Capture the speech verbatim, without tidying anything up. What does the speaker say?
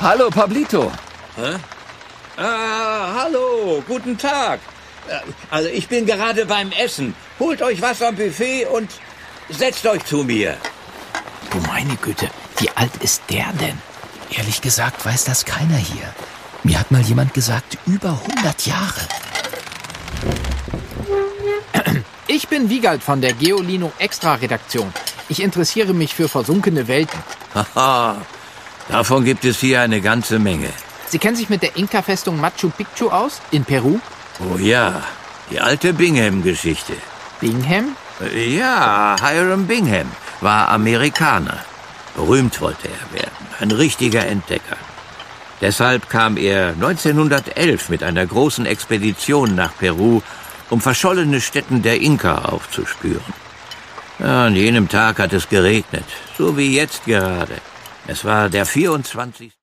Hallo, Pablito. Hä? Ah, hallo, guten Tag. Also ich bin gerade beim Essen. Holt euch was am Buffet und setzt euch zu mir. Du meine Güte, wie alt ist der denn? Ehrlich gesagt weiß das keiner hier. Mir hat mal jemand gesagt, über hundert Jahre. Ich bin Wiegald von der Geolino Extra-Redaktion. Ich interessiere mich für versunkene Welten. Haha, davon gibt es hier eine ganze Menge. Sie kennen sich mit der Inka-Festung Machu Picchu aus, in Peru? Oh ja, die alte Bingham-Geschichte. Bingham? Ja, Hiram Bingham war Amerikaner. Berühmt wollte er werden, ein richtiger Entdecker. Deshalb kam er neunzehnhundertelf mit einer großen Expedition nach Peru, um verschollene Stätten der Inka aufzuspüren. Ja, an jenem Tag hat es geregnet, so wie jetzt gerade. Es war der vierundzwanzigste